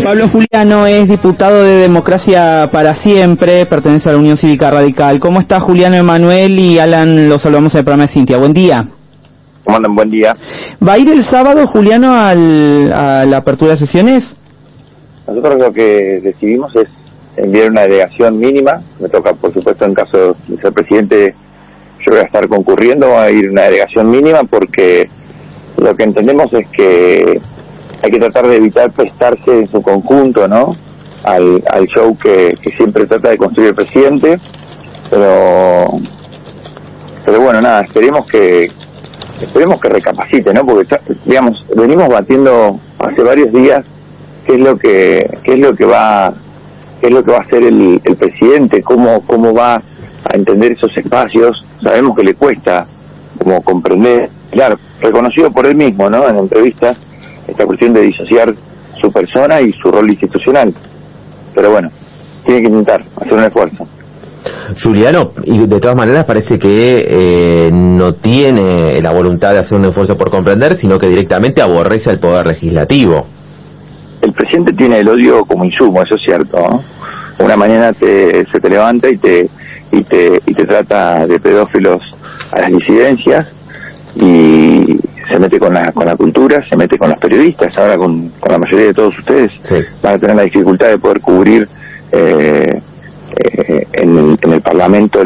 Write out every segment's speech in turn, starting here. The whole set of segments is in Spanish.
Pablo Juliano es diputado de Democracia para Siempre, pertenece a la Unión Cívica Radical. ¿Cómo está Juliano, Emanuel y Alan? Los saludamos en el programa de Cintia. Buen día. ¿Cómo andan? Buen día. ¿Va a ir el sábado, Juliano, a la apertura de sesiones? Nosotros lo que decidimos es enviar una delegación mínima. Me toca, por supuesto, en caso de ser presidente, yo voy a estar concurriendo, va a ir una delegación mínima porque lo que entendemos es que hay que tratar de evitar prestarse en su conjunto, ¿no?, al show que siempre trata de construir el presidente, pero bueno, nada, esperemos que recapacite, ¿no?, porque digamos, venimos batiendo hace varios días qué es lo que va a hacer el presidente, cómo va a entender esos espacios. Sabemos que le cuesta como comprender, claro, reconocido por él mismo, ¿no?, en entrevistas, esta cuestión de disociar su persona y su rol institucional. Pero bueno, tiene que intentar hacer un esfuerzo. Juliano, y de todas maneras parece que no tiene la voluntad de hacer un esfuerzo por comprender, sino que directamente aborrece al Poder Legislativo. El presidente tiene el odio como insumo, eso es cierto, ¿no? Una mañana se te levanta y te trata de pedófilos a las disidencias, y se mete con la cultura, se mete con los periodistas. Ahora con la mayoría de todos ustedes, sí, van a tener la dificultad de poder cubrir en el Parlamento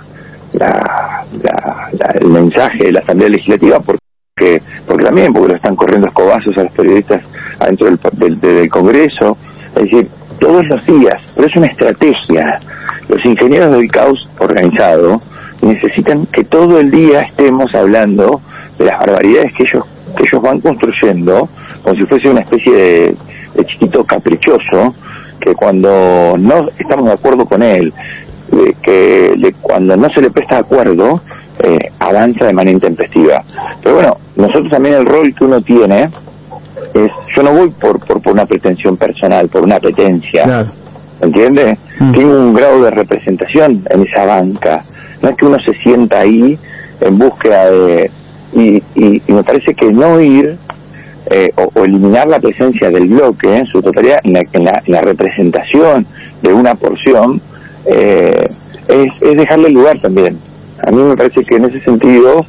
el mensaje de la Asamblea Legislativa, porque lo están corriendo escobazos a los periodistas adentro del Congreso. Es decir, todos los días, pero es una estrategia. Los ingenieros del caos organizado necesitan que todo el día estemos hablando de las barbaridades que ellos van construyendo, como si fuese una especie de chiquito caprichoso, que cuando no estamos de acuerdo con él, cuando no se le presta acuerdo, avanza de manera intempestiva. Pero bueno, nosotros también el rol que uno tiene es, yo no voy por una pretensión personal, por una apetencia, claro, ¿entiende? Tengo un grado de representación en esa banca. No es que uno se sienta ahí en búsqueda de... Y me parece que no ir o eliminar la presencia del bloque en su totalidad en la representación de una porción es dejarle lugar también. A mí me parece que en ese sentido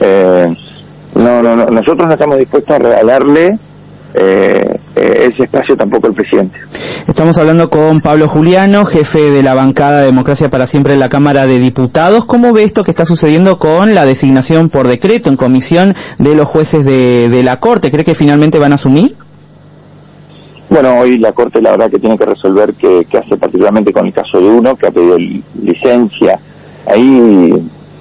nosotros no estamos dispuestos a regalarle ese espacio tampoco al presidente. Estamos hablando con Pablo Juliano, jefe de la bancada Democracia para Siempre en la Cámara de Diputados. ¿Cómo ve esto que está sucediendo con la designación por decreto en comisión de los jueces de la Corte? ¿Cree que finalmente van a asumir? Bueno, hoy la Corte la verdad que tiene que resolver qué hace particularmente con el caso de uno que ha pedido licencia. Ahí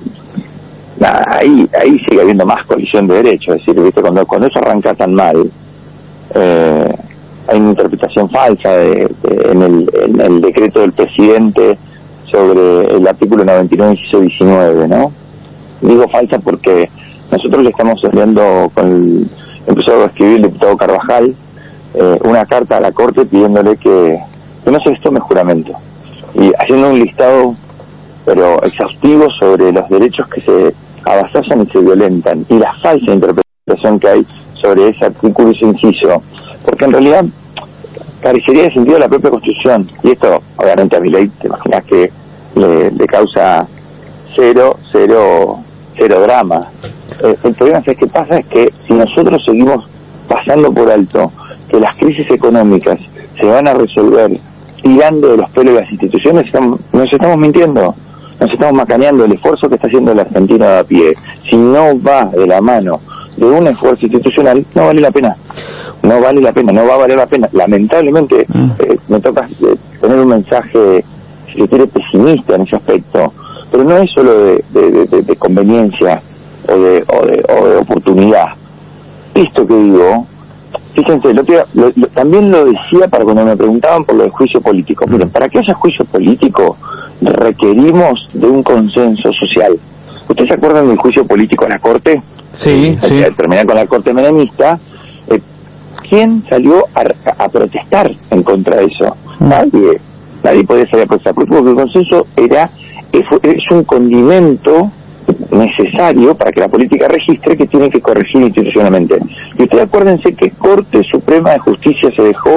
sigue habiendo más colisión de derechos. Es decir, ¿viste? Cuando eso arranca tan mal, hay una interpretación falsa en el decreto del presidente sobre el artículo 99, inciso 19, ¿no? Digo falsa porque nosotros le estamos enviando, empezó a escribir el diputado Carvajal una carta a la Corte pidiéndole que no se les tome juramento, y haciendo un listado pero exhaustivo sobre los derechos que se avasallan y se violentan, y la falsa interpretación que hay sobre ese artículo y ese inciso, porque en realidad carecería de sentido la propia Constitución, y esto obviamente a mi ley te imaginas que le causa cero drama. El problema es que pasa es que si nosotros seguimos pasando por alto que las crisis económicas se van a resolver tirando de los pelos de las instituciones, nos estamos mintiendo, nos estamos macaneando. El esfuerzo que está haciendo el argentino de a pie, si no va de la mano de un esfuerzo institucional, no vale la pena, no va a valer la pena. Lamentablemente me toca tener un mensaje, si se quiere, pesimista en ese aspecto, pero no es solo de conveniencia o de oportunidad. Esto que digo, fíjense, también lo decía para cuando me preguntaban por lo del juicio político. Miren, para que haya juicio político requerimos de un consenso social. ¿Ustedes se acuerdan del juicio político en la Corte? Sí. Al terminar con la Corte menemista, ¿quién salió a protestar en contra de eso? Nadie podía salir a protestar, porque el consenso es un condimento necesario para que la política registre que tiene que corregir institucionalmente. Y ustedes acuérdense que Corte Suprema de Justicia se dejó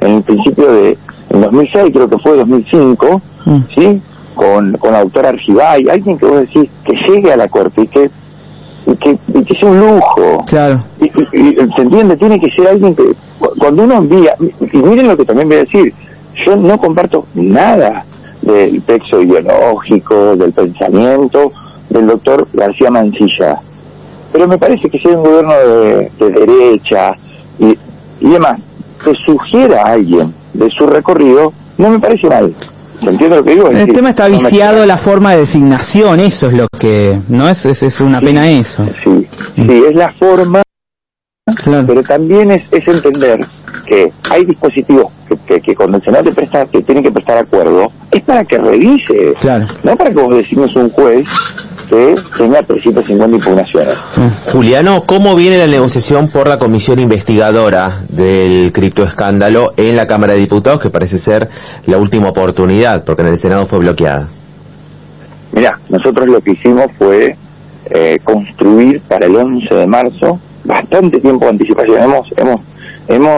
en el principio en 2006, creo que fue 2005, ¿sí? Con la doctora Argibay, alguien que vos decís que llegue a la corte y que sea un lujo. Claro. Y ¿se entiende? Tiene que ser alguien que, cuando uno envía, y miren lo que también voy a decir, yo no comparto nada del texto ideológico, del pensamiento del doctor García Mancilla, pero me parece que si hay un gobierno de derecha y demás, que sugiera a alguien de su recorrido, no me parece mal. ¿Se entiende lo que digo? El tema está viciado la forma de designación, eso es lo que, ¿no? Es una pena eso. Sí, es la forma, claro. Pero también es entender que hay dispositivos que cuando el Senado te presta, que tienen que prestar acuerdo, es para que revise, claro. No para que vos designes un juez que tenga 350 impugnaciones. Juliano, ¿cómo viene la negociación por la comisión investigadora del criptoescándalo en la Cámara de Diputados, que parece ser la última oportunidad, porque en el Senado fue bloqueada? Mirá, nosotros lo que hicimos fue construir para el 11 de marzo, bastante tiempo de anticipación. Hemos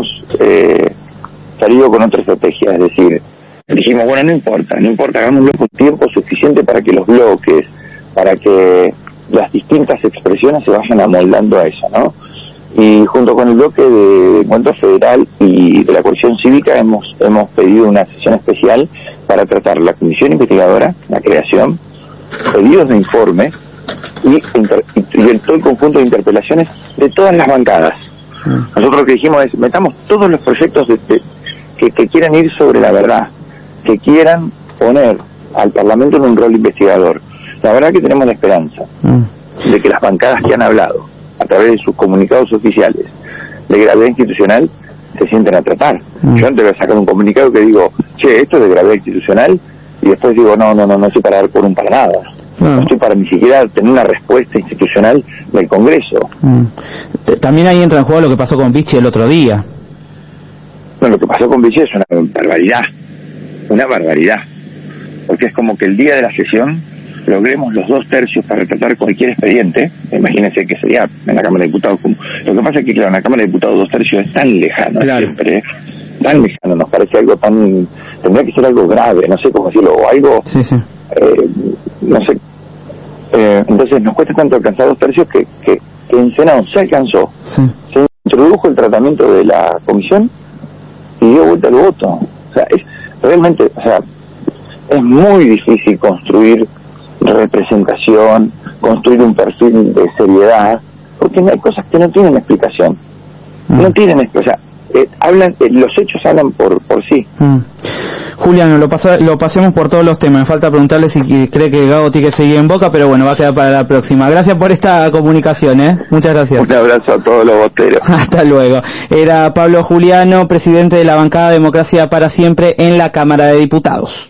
salido con otra estrategia, es decir, dijimos, bueno, no importa, hagámoslo con tiempo suficiente para que los bloques, para que las distintas expresiones se vayan amoldando a eso, ¿no? Y junto con el bloque de Encuentro Federal y de la Coalición Cívica hemos pedido una sesión especial para tratar la comisión investigadora, la creación, pedidos de informe y todo el conjunto de interpelaciones de todas las bancadas. Nosotros lo que dijimos es, metamos todos los proyectos que quieran ir sobre la verdad, que quieran poner al Parlamento en un rol investigador. La verdad que tenemos la esperanza de que las bancadas que han hablado a través de sus comunicados oficiales de gravedad institucional se sienten a tratar. Yo antes voy a sacar un comunicado que digo, che, esto es de gravedad institucional, y después digo, no estoy para dar quórum para nada. No estoy para ni siquiera tener una respuesta institucional del Congreso. También ahí entra en juego lo que pasó con Vichy el otro día. No, lo que pasó con Vichy es una barbaridad, porque es como que el día de la sesión logremos los 2/3 para tratar cualquier expediente. Imagínense que sería en la Cámara de Diputados. Lo que pasa es que, claro, en la Cámara de Diputados 2/3 es tan lejano, claro. Siempre tan lejano, nos parece algo tan... Tendría que ser algo grave, no sé cómo decirlo, o algo... Sí. No sé. Entonces nos cuesta tanto alcanzar 2/3 que en Senado se alcanzó. Sí. Se introdujo el tratamiento de la comisión y dio vuelta al voto. O sea, es realmente, es muy difícil construir representación, construir un perfil de seriedad, porque hay cosas que no tienen explicación. No tienen explicación. Los hechos hablan por sí. Juliano, lo pasemos por todos los temas. Me falta preguntarle si cree que Gago tiene que seguir en Boca, pero bueno, va a quedar para la próxima. Gracias por esta comunicación, Muchas gracias. Un abrazo a todos los boteros. Hasta luego. Era Pablo Juliano, presidente de la bancada Democracia para Siempre en la Cámara de Diputados.